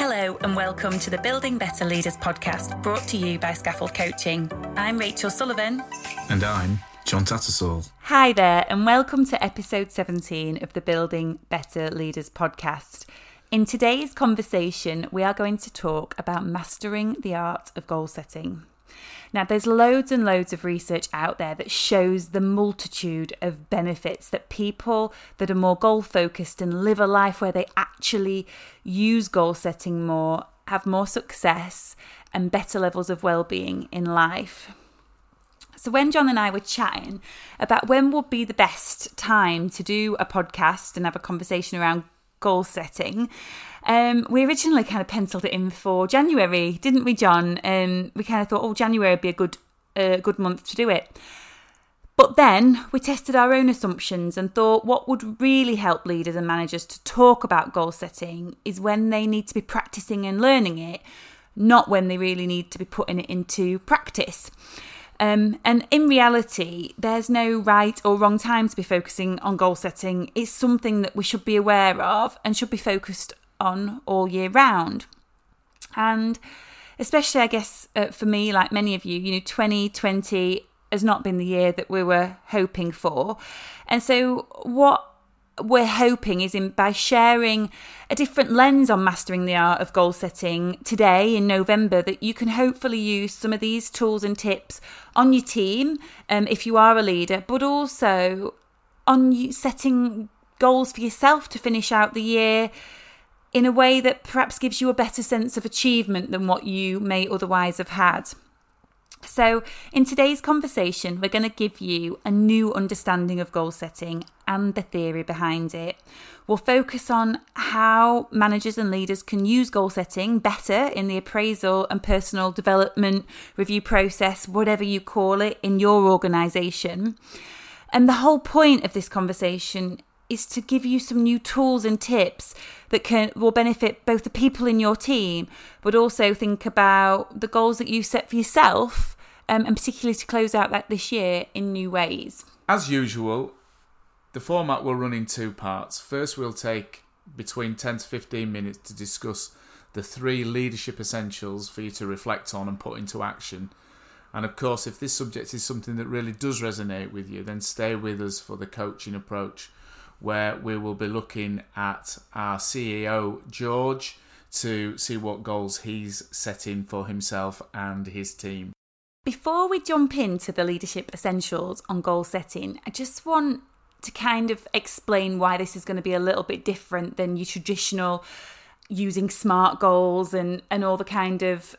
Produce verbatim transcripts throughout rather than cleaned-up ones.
Hello and welcome to the Building Better Leaders podcast, brought to you by Scaffold Coaching. I'm Rachel Sullivan. And I'm John Tattersall. Hi there and welcome to episode seventeen of the Building Better Leaders podcast. In today's conversation, we are going to talk about mastering the art of goal setting. Now, there's loads and loads of research out there that shows the multitude of benefits that people that are more goal-focused and live a life where they actually use goal setting more, have more success and better levels of well-being in life. So when John and I were chatting about when would be the best time to do a podcast and have a conversation around goal setting, Um, we originally kind of penciled it in for January, didn't we, John? Um, we kind of thought, oh, January would be a good, uh, good month to do it. But then we tested our own assumptions and thought what would really help leaders and managers to talk about goal setting is when they need to be practicing and learning it, not when they really need to be putting it into practice. Um, and in reality, there's no right or wrong time to be focusing on goal setting. It's something that we should be aware of and should be focused on all year round. And especially, I guess, uh, for me, like many of you, you know, twenty twenty has not been the year that we were hoping for. And so what we're hoping is in by sharing a different lens on mastering the art of goal setting today in November, that you can hopefully use some of these tools and tips on your team, um, if you are a leader, but also on you setting goals for yourself to finish out the year in a way that perhaps gives you a better sense of achievement than what you may otherwise have had. So in today's conversation, we're going to give you a new understanding of goal setting and the theory behind it. We'll focus on how managers and leaders can use goal setting better in the appraisal and personal development review process, whatever you call it, in your organisation. And the whole point of this conversation is to give you some new tools and tips that can will benefit both the people in your team, but also think about the goals that you set for yourself, um, and particularly to close out that this year in new ways. As usual, the format will run in two parts. First, we'll take between ten to fifteen minutes to discuss the three leadership essentials for you to reflect on and put into action. And of course, if this subject is something that really does resonate with you, then stay with us for the coaching approach, where we will be looking at our C E O, George, to see what goals he's setting for himself and his team. Before we jump into the leadership essentials on goal setting, I just want to kind of explain why this is going to be a little bit different than your traditional using SMART goals and, and all the kind of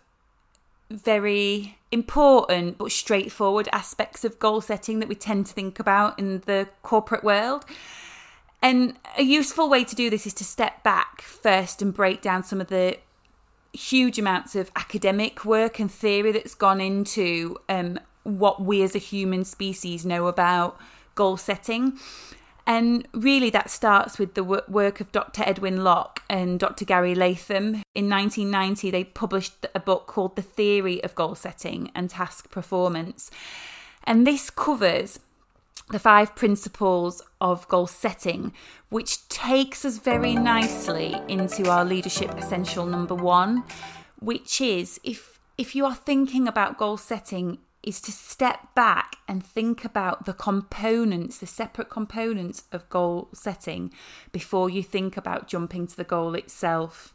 very important but straightforward aspects of goal setting that we tend to think about in the corporate world. And a useful way to do this is to step back first and break down some of the huge amounts of academic work and theory that's gone into um, what we as a human species know about goal setting. And really that starts with the work of Doctor Edwin Locke and Doctor Gary Latham. In nineteen ninety, they published a book called The Theory of Goal Setting and Task Performance. And this covers the five principles of goal setting, which takes us very nicely into our leadership essential number one, which is if if you are thinking about goal setting, is to step back and think about the components, the separate components of goal setting before you think about jumping to the goal itself.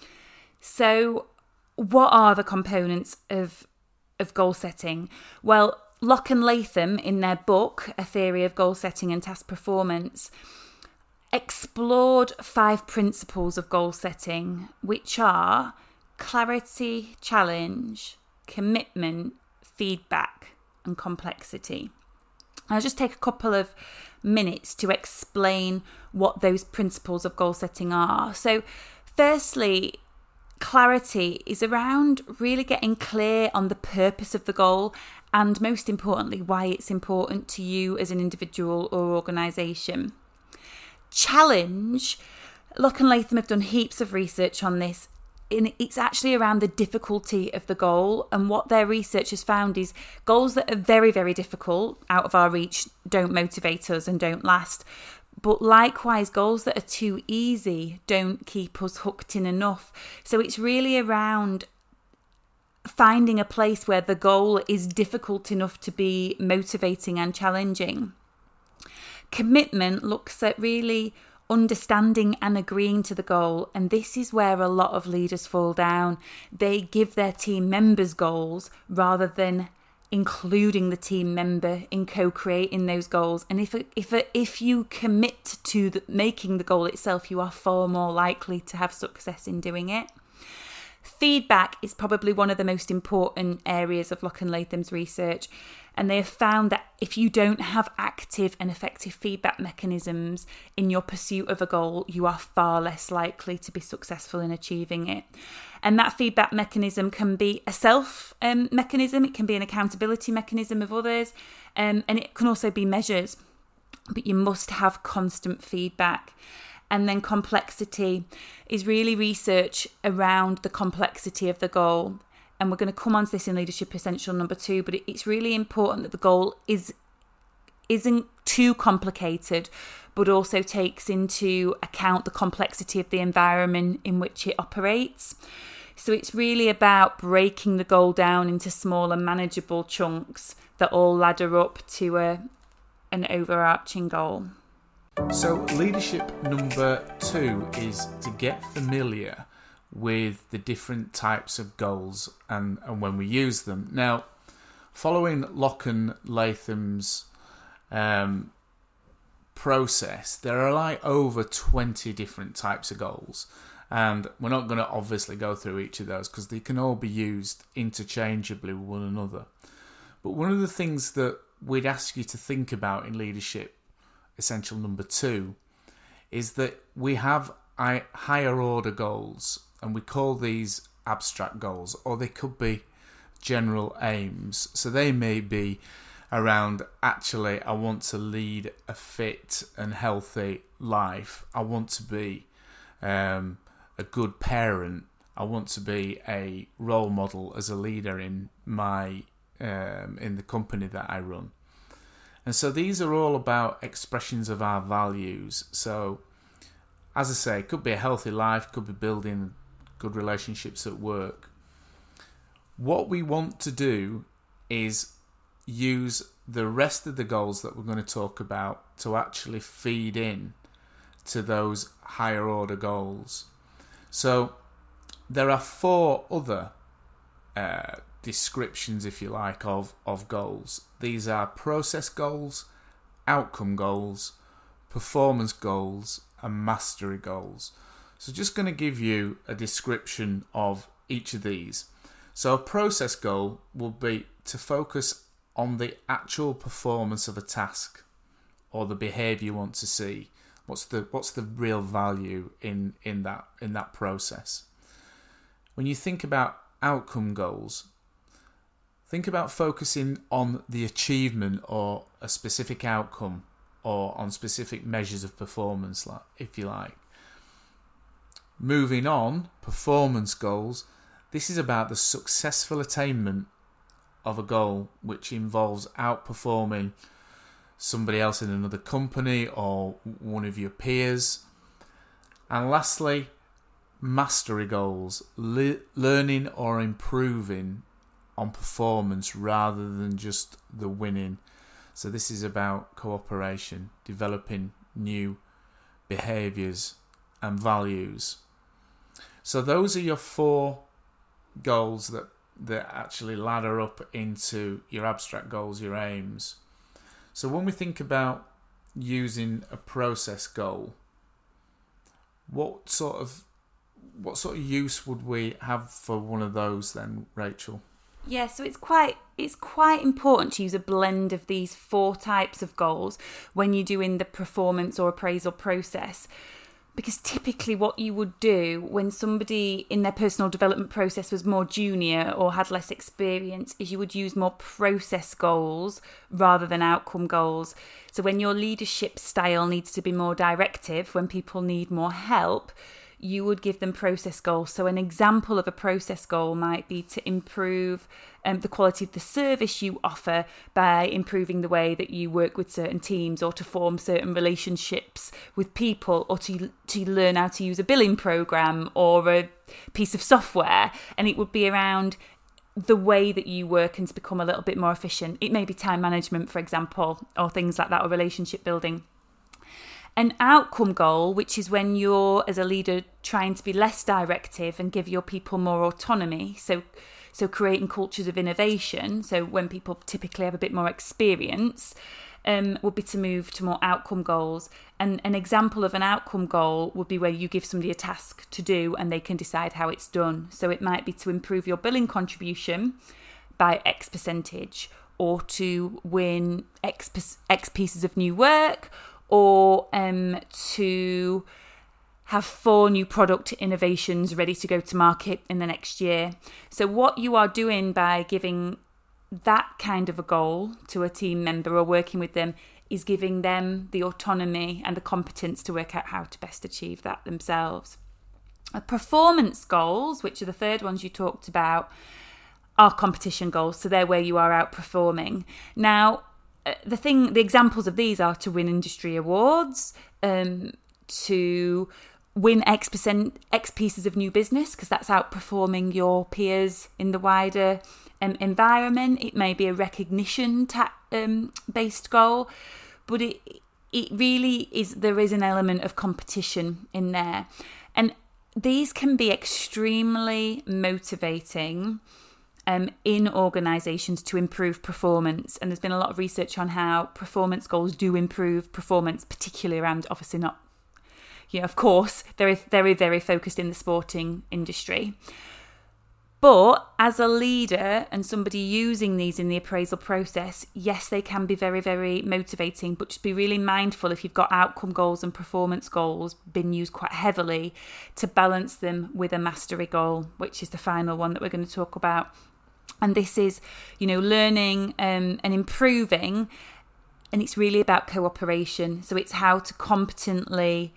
So what are the components of of goal setting? Well, Locke and Latham, in their book, A Theory of Goal Setting and Task Performance, explored five principles of goal setting, which are clarity, challenge, commitment, feedback, and complexity. I'll just take a couple of minutes to explain what those principles of goal setting are. So, firstly, clarity is around really getting clear on the purpose of the goal and, most importantly, why it's important to you as an individual or organisation. Challenge, Locke and Latham have done heaps of research on this. It's actually around the difficulty of the goal, and what their research has found is goals that are very, very difficult, out of our reach, don't motivate us and don't last. But likewise, goals that are too easy don't keep us hooked in enough. So it's really around finding a place where the goal is difficult enough to be motivating and challenging. Commitment looks at really understanding and agreeing to the goal, and this is where a lot of leaders fall down. They give their team members goals rather than including the team member in co-creating those goals. And if if if you commit to the, making the goal itself, you are far more likely to have success in doing it. Feedback is probably one of the most important areas of Lock and Latham's research, and they have found that if you don't have active and effective feedback mechanisms in your pursuit of a goal, you are far less likely to be successful in achieving it. And that feedback mechanism can be a self um, mechanism, it can be an accountability mechanism of others, um, and it can also be measures, but you must have constant feedback. And then complexity is really research around the complexity of the goal. And we're going to come on to this in Leadership Essential number two, but it's really important that the goal is, isn't too complicated, but also takes into account the complexity of the environment in which it operates. So it's really about breaking the goal down into smaller, manageable chunks that all ladder up to a, an overarching goal. So leadership number two is to get familiar with the different types of goals and, and when we use them. Now, following Lock and Latham's um, process, there are like over twenty different types of goals. And we're not going to obviously go through each of those because they can all be used interchangeably with one another. But one of the things that we'd ask you to think about in leadership essential number two is that we have higher order goals, and we call these abstract goals, or they could be general aims. So they may be around, actually, I want to lead a fit and healthy life. I want to be um, a good parent. I want to be a role model as a leader in my um, in the company that I run. And so these are all about expressions of our values. So, as I say, it could be a healthy life, could be building good relationships at work. What we want to do is use the rest of the goals that we're going to talk about to actually feed in to those higher order goals. So, there are four other uh, descriptions, if you like, of, of goals. These are process goals, outcome goals, performance goals, and mastery goals. So just going to give you a description of each of these. So a process goal will be to focus on the actual performance of a task or the behaviour you want to see. What's the what's the real value in, in that in that process? When you think about outcome goals, think about focusing on the achievement or a specific outcome or on specific measures of performance, if you like. Moving on, performance goals. This is about the successful attainment of a goal which involves outperforming somebody else in another company or one of your peers. And lastly, mastery goals. Le- learning or improving on performance rather than just the winning. So this is about cooperation, developing new behaviours and values. So those are your four goals that, that actually ladder up into your abstract goals, your aims. So when we think about using a process goal, what sort of what sort of use would we have for one of those then, Rachel? Yeah, so it's quite it's quite important to use a blend of these four types of goals when you're doing the performance or appraisal process. Because typically what you would do when somebody in their personal development process was more junior or had less experience is you would use more process goals rather than outcome goals. So when your leadership style needs to be more directive, when people need more help, you would give them process goals. So an example of a process goal might be to improve um, the quality of the service you offer by improving the way that you work with certain teams, or to form certain relationships with people, or to to learn how to use a billing program or a piece of software. And it would be around the way that you work and to become a little bit more efficient. It may be time management, for example, or things like that, or relationship building. An outcome goal, which is when you're, as a leader, trying to be less directive and give your people more autonomy. So, so creating cultures of innovation. So when people typically have a bit more experience, um, would be to move to more outcome goals. And an example of an outcome goal would be where you give somebody a task to do and they can decide how it's done. So it might be to improve your billing contribution by X percentage, or to win X, X pieces of new work, or um, to have four new product innovations ready to go to market in the next year. So what you are doing by giving that kind of a goal to a team member or working with them is giving them the autonomy and the competence to work out how to best achieve that themselves. Uh, performance goals, which are the third ones you talked about, are competition goals. So they're where you are outperforming. Now, the thing, the examples of these are to win industry awards, um, to win X percent, X pieces of new business, because that's outperforming your peers in the wider um, environment. It may be a recognition ta- um, based goal, but it it really is, there is an element of competition in there. And these can be extremely motivating Um, in organisations to improve performance. And there's been a lot of research on how performance goals do improve performance, particularly around, obviously not, you know, of course, they're very, very focused in the sporting industry. But as a leader and somebody using these in the appraisal process, yes, they can be very, very motivating, but just be really mindful if you've got outcome goals and performance goals being used quite heavily, to balance them with a mastery goal, which is the final one that we're going to talk about. And this is, you know, learning um, and improving, and it's really about cooperation. So it's how to competently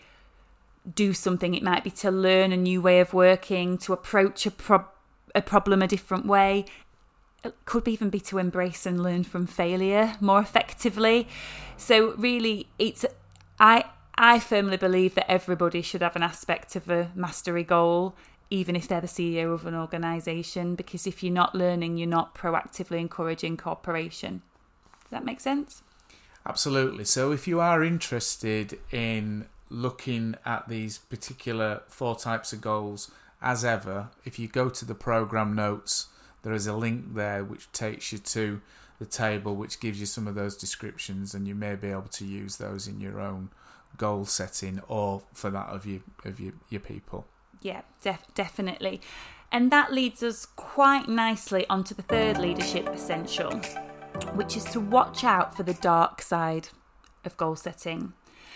do something. It might be to learn a new way of working, to approach a, pro- a problem a different way. It could even be to embrace and learn from failure more effectively. So really, it's I I firmly believe that everybody should have an aspect of a mastery goal, even if they're the C E O of an organisation, because if you're not learning, you're not proactively encouraging cooperation. Does that make sense? Absolutely. So if you are interested in looking at these particular four types of goals, as ever, if you go to the programme notes, there is a link there which takes you to the table which gives you some of those descriptions, and you may be able to use those in your own goal setting, or for that of you of your, your people. Yeah, def- definitely. And that leads us quite nicely onto the third leadership essential, which is to watch out for the dark side of goal setting.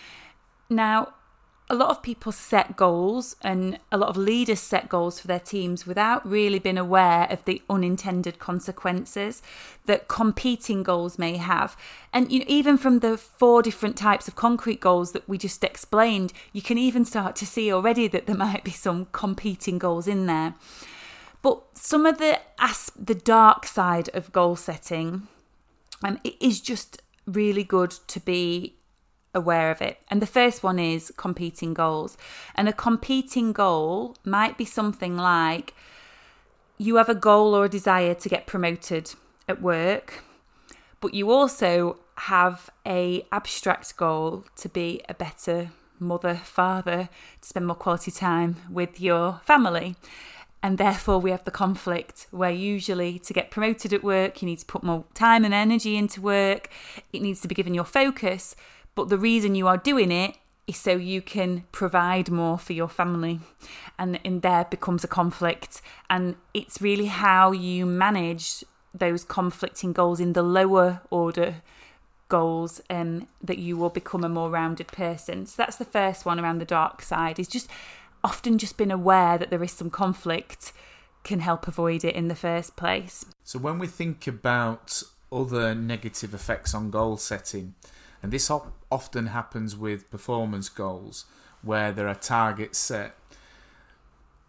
Now, a lot of people set goals, and a lot of leaders set goals for their teams without really being aware of the unintended consequences that competing goals may have. And you know, even from the four different types of concrete goals that we just explained, you can even start to see already that there might be some competing goals in there. But some of the the dark side of goal setting, um, it is just really good to be aware of it. And the first one is competing goals. And a competing goal might be something like you have a goal or a desire to get promoted at work, but you also have a abstract goal to be a better mother, father, to spend more quality time with your family. And therefore we have the conflict where usually to get promoted at work, you need to put more time and energy into work. It needs to be given your focus. But the reason you are doing it is so you can provide more for your family. And in there becomes a conflict. And it's really how you manage those conflicting goals in the lower order goals um, that you will become a more rounded person. So that's the first one around the dark side, is just often just being aware that there is some conflict can help avoid it in the first place. So when we think about other negative effects on goal setting, and this often happens with performance goals where there are targets set,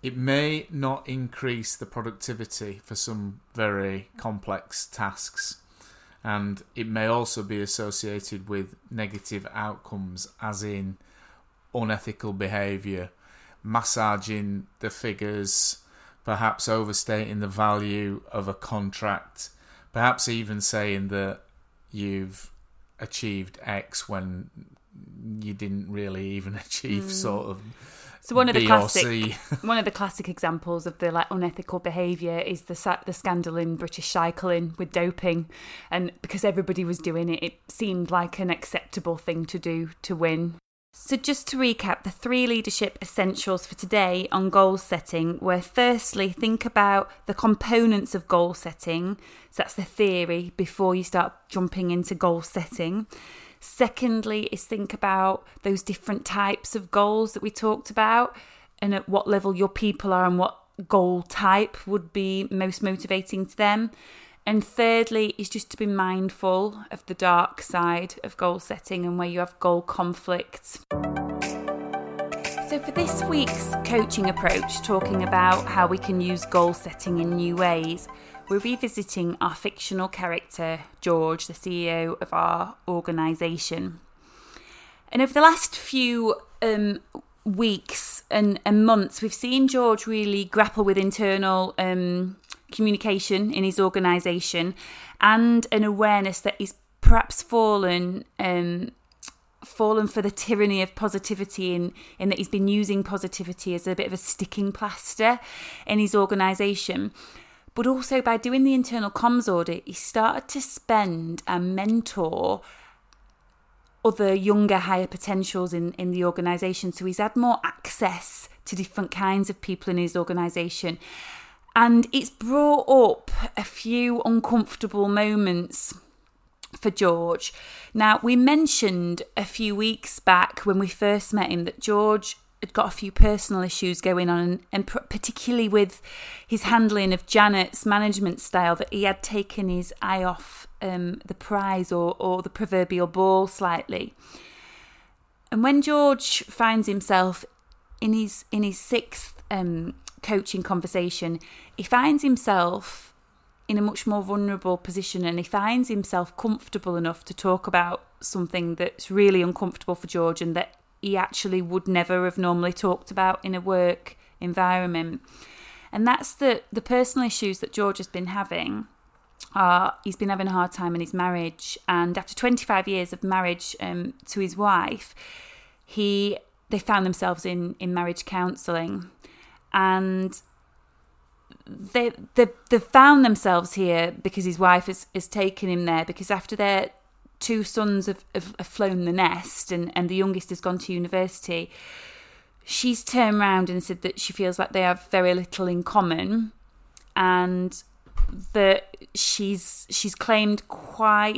it may not increase the productivity for some very complex tasks, and it may also be associated with negative outcomes, as in unethical behaviour, massaging the figures, perhaps overstating the value of a contract, perhaps even saying that you've achieved X when you didn't really even achieve mm. sort of so one of the B classic one of the classic examples of the like unethical behaviour is the the scandal in British cycling with doping, and because everybody was doing it, it seemed like an acceptable thing to do to win. So just to recap, the three leadership essentials for today on goal setting were, firstly, think about the components of goal setting. So that's the theory before you start jumping into goal setting. Secondly is think about those different types of goals that we talked about and at what level your people are and what goal type would be most motivating to them. And thirdly is just to be mindful of the dark side of goal setting and where you have goal conflict. So for this week's coaching approach, talking about how we can use goal setting in new ways, we're revisiting our fictional character, George, the C E O of our organisation. And over the last few um, weeks and, and months, we've seen George really grapple with internal um, communication in his organisation and an awareness that he's perhaps fallen um, fallen for the tyranny of positivity in, in that he's been using positivity as a bit of a sticking plaster in his organisation. But also by doing the internal comms audit, he started to spend and mentor other younger, higher potentials in, in the organisation. So he's had more access to different kinds of people in his organisation. And it's brought up a few uncomfortable moments for George. Now, we mentioned a few weeks back when we first met him that George had got a few personal issues going on, and, and particularly with his handling of Janet's management style, that he had taken his eye off um, the prize or, or the proverbial ball slightly. And when George finds himself in his in his sixth um, coaching conversation, he finds himself in a much more vulnerable position, and he finds himself comfortable enough to talk about something that's really uncomfortable for George and that he actually would never have normally talked about in a work environment. And that's the, the personal issues that George has been having. Uh, he's been having a hard time in his marriage, and after twenty-five years of marriage um, to his wife, he they found themselves in, in marriage counselling, and they, they they found themselves here because his wife has, has taken him there, because after their two sons have, have, have flown the nest and, and the youngest has gone to university, she's turned around and said that she feels like they have very little in common, and that she's she's claimed quite,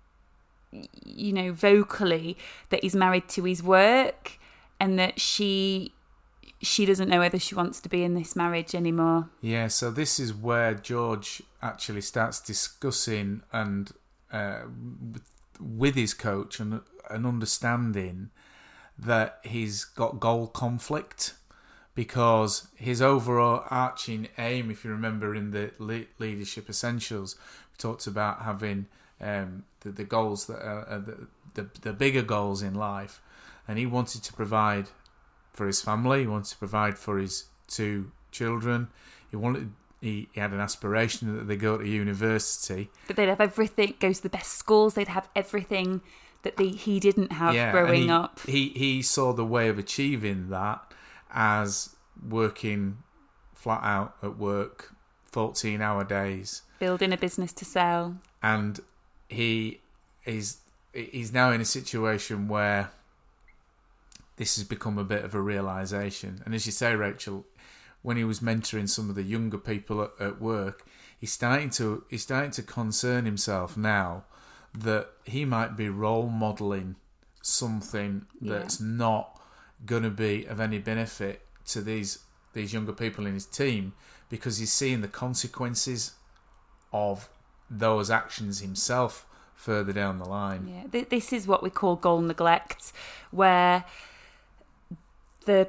you know, vocally that he's married to his work, and that she she doesn't know whether she wants to be in this marriage anymore. Yeah, so this is where George actually starts discussing and uh, with his coach and an understanding that he's got goal conflict, because his overarching aim, if you remember in the Leadership Essentials, we talked about having um, the, the goals that are, are the, the, the bigger goals in life, and he wanted to provide for his family, he wanted to provide for his two children, he wanted He, he had an aspiration that they go to university. That they'd have everything, go to the best schools, they'd have everything that they, he didn't have yeah, growing he, up. He, he saw the way of achieving that as working flat out at work, fourteen hour days. Building a business to sell. And he is he's now in a situation where this has become a bit of a realisation. And as you say, Rachel, when he was mentoring some of the younger people at, at work, he's starting to he's starting to concern himself now that he might be role modelling something that's yeah. not going to be of any benefit to these these younger people in his team, because he's seeing the consequences of those actions himself further down the line. Yeah, this is what we call goal neglect, where the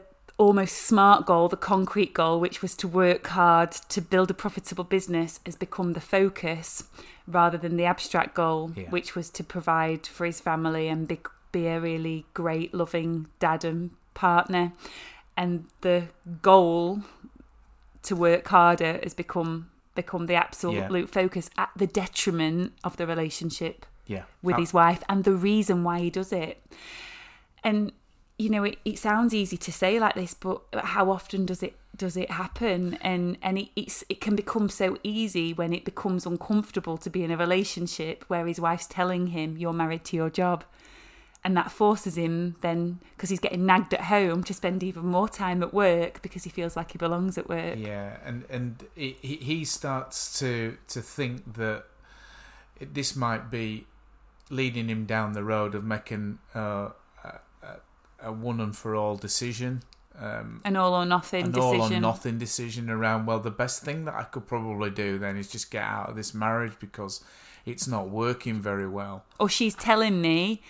almost smart goal, the concrete goal, which was to work hard to build a profitable business, has become the focus rather than the abstract goal, yeah. which was to provide for his family and be, be a really great, loving dad and partner. And the goal to work harder has become become the absolute yeah. focus at the detriment of the relationship yeah. with How- his wife and the reason why he does it. And you know, it, it sounds easy to say like this, but how often does it does it happen? And and it, it's it can become so easy when it becomes uncomfortable to be in a relationship where his wife's telling him you're married to your job, and that forces him then, because he's getting nagged at home, to spend even more time at work because he feels like he belongs at work. Yeah, and and he he starts to to think that this might be leading him down the road of making uh, a, a one and for all decision, um, an all or nothing an decision, all or nothing decision around. Well, the best thing that I could probably do then is just get out of this marriage because it's not working very well. Or she's telling me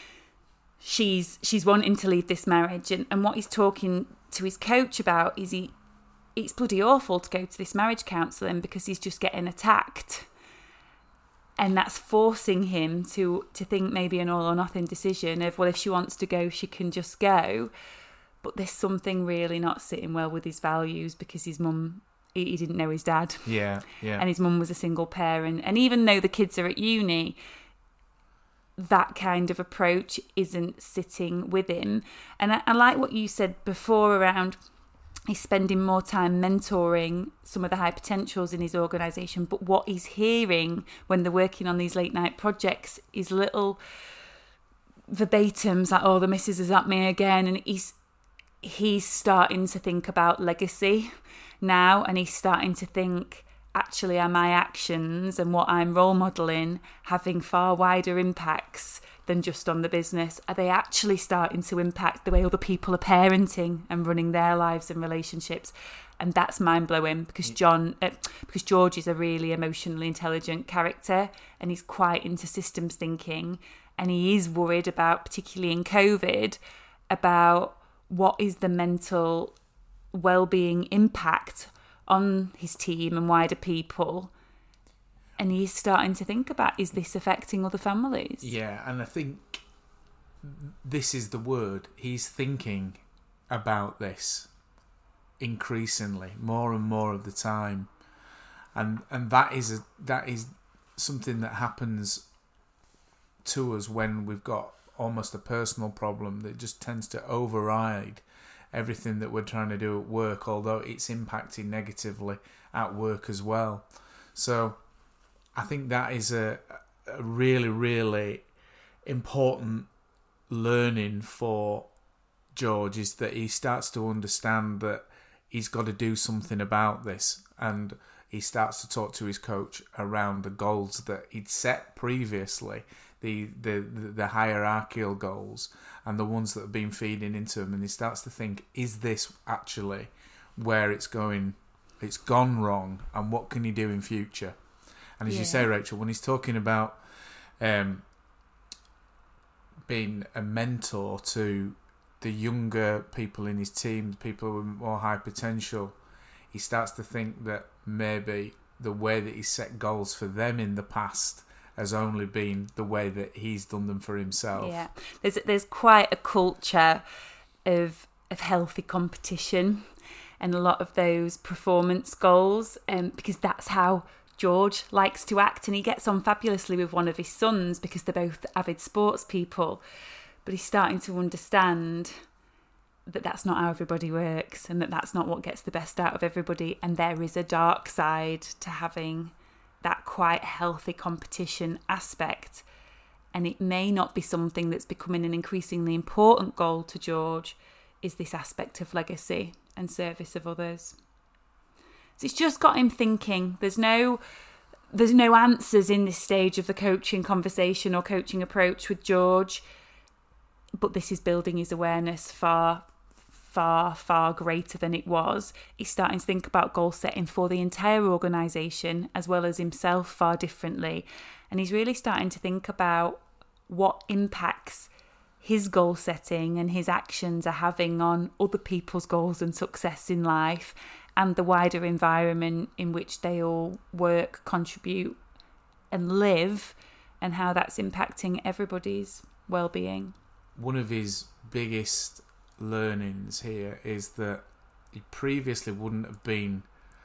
she's she's wanting to leave this marriage, and, and what he's talking to his coach about is he it's bloody awful to go to this marriage counselling because he's just getting attacked. And that's forcing him to, to think maybe an all or nothing decision of, well, if she wants to go, she can just go. But there's something really not sitting well with his values because his mum, he, he didn't know his dad. Yeah, yeah. And his mum was a single parent. And even though the kids are at uni, that kind of approach isn't sitting with him. And I, I like what you said before around he's spending more time mentoring some of the high potentials in his organisation, but what he's hearing when they're working on these late night projects is little verbatims like, oh, the missus is at me again, and he's he's starting to think about legacy now, and he's starting to think, actually, are my actions and what I'm role modelling having far wider impacts than just on the business? Are they actually starting to impact the way other people are parenting and running their lives and relationships? And that's mind-blowing because John, uh, because George is a really emotionally intelligent character and he's quite into systems thinking, and he is worried about, particularly in COVID, about what is the mental well-being impact on his team and wider people. And he's starting to think about, is this affecting other families? Yeah, and I think this is the word. He's thinking about this increasingly, more and more of the time. And and that is a, that is something that happens to us when we've got almost a personal problem that just tends to override everything that we're trying to do at work, although it's impacting negatively at work as well. So I think that is a, a really, really important learning for George, is that he starts to understand that he's got to do something about this, and he starts to talk to his coach around the goals that he'd set previously, the the, the hierarchical goals and the ones that have been feeding into him, and he starts to think, is this actually where it's going? It's gone wrong, and what can he do in future? And as yeah. you say, Rachel, when he's talking about um, being a mentor to the younger people in his team, people with more high potential, he starts to think that maybe the way that he set goals for them in the past has only been the way that he's done them for himself. Yeah, there's there's quite a culture of of healthy competition and a lot of those performance goals, um, because that's how George likes to act, and he gets on fabulously with one of his sons because they're both avid sports people. But he's starting to understand that that's not how everybody works, and that that's not what gets the best out of everybody. And there is a dark side to having that quite healthy competition aspect. And it may not be something that's becoming an increasingly important goal to George, is this aspect of legacy and service of others. So it's just got him thinking. There's no there's no answers in this stage of the coaching conversation or coaching approach with George, but this is building his awareness far, far, far greater than it was. He's starting to think about goal setting for the entire organisation as well as himself far differently. And he's really starting to think about what impacts his goal setting and his actions are having on other people's goals and success in life, and the wider environment in which they all work, contribute and live, and how that's impacting everybody's well-being. One of his biggest learnings here is that he previously wouldn't have been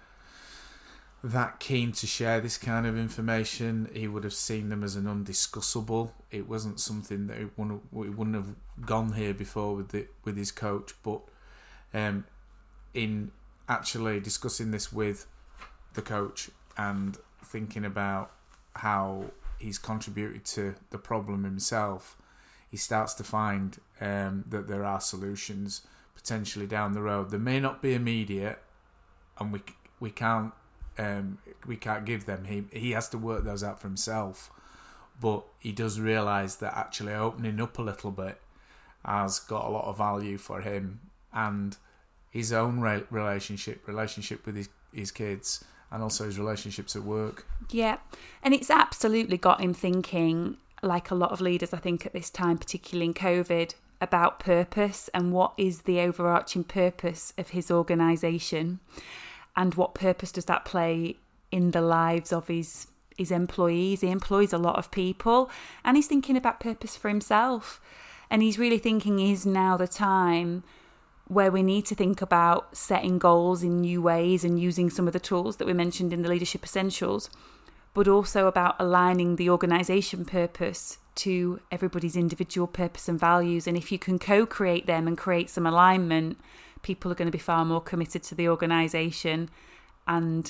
that keen to share this kind of information. He would have seen them as an undiscussable. It wasn't something that he wouldn't, he wouldn't have gone here before with the, with his coach. But um, in actually discussing this with the coach and thinking about how he's contributed to the problem himself, he starts to find um, that there are solutions potentially down the road. They may not be immediate, and we we can't um, we can't give them. He he has to work those out for himself. But he does realise that actually opening up a little bit has got a lot of value for him and his own re- relationship, relationship with his, his kids, and also his relationships at work. Yeah, and it's absolutely got him thinking, like a lot of leaders, I think, at this time, particularly in COVID, about purpose and what is the overarching purpose of his organisation, and what purpose does that play in the lives of his his employees. He employs a lot of people, and he's thinking about purpose for himself. And he's really thinking, is now the time where we need to think about setting goals in new ways and using some of the tools that we mentioned in the Leadership Essentials, but also about aligning the organisation purpose to everybody's individual purpose and values. And if you can co-create them and create some alignment, people are going to be far more committed to the organisation and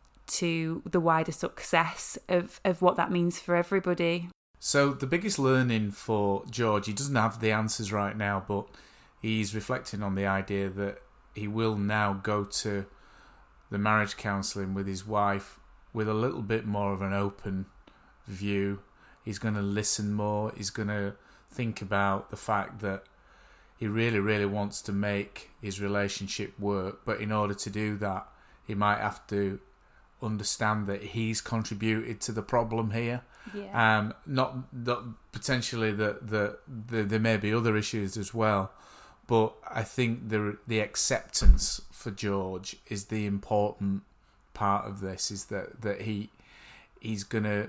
to the wider success of, of what that means for everybody. So the biggest learning for George, he doesn't have the answers right now, but he's reflecting on the idea that he will now go to the marriage counselling with his wife with a little bit more of an open view. He's going to listen more. He's going to think about the fact that he really, really wants to make his relationship work. But in order to do that, he might have to understand that he's contributed to the problem here. Yeah. Um, not, not potentially that the, the, there may be other issues as well. But I think the the acceptance for George is the important part of this, is that, that he he's going to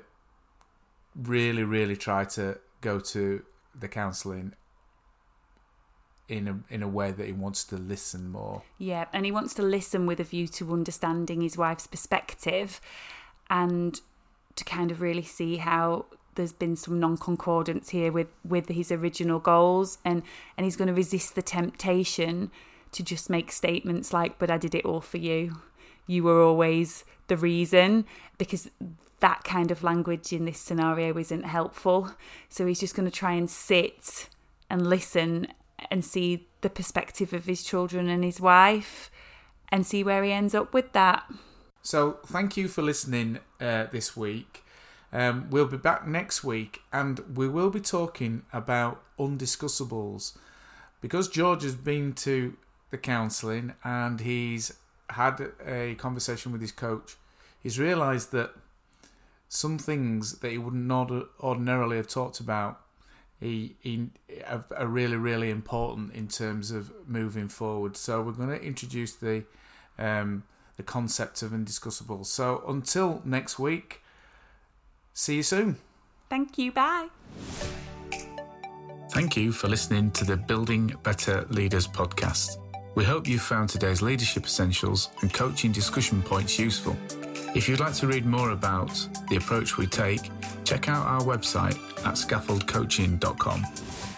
really, really try to go to the counselling in a in a way that he wants to listen more. Yeah, and he wants to listen with a view to understanding his wife's perspective and to kind of really see how there's been some non-concordance here with, with his original goals, and, and he's going to resist the temptation to just make statements like, but I did it all for you. You were always the reason, because that kind of language in this scenario isn't helpful. So he's just going to try and sit and listen and see the perspective of his children and his wife and see where he ends up with that. So thank you for listening uh, this week. Um, we'll be back next week, and we will be talking about undiscussables. Because George has been to the counselling and he's had a conversation with his coach, he's realised that some things that he would not ordinarily have talked about he, he are really, really important in terms of moving forward. So we're going to introduce the um, the concept of undiscussables. So until next week, see you soon. Thank you. Bye. Thank you for listening to the Building Better Leaders podcast. We hope you found today's leadership essentials and coaching discussion points useful. If you'd like to read more about the approach we take, check out our website at scaffold coaching dot com.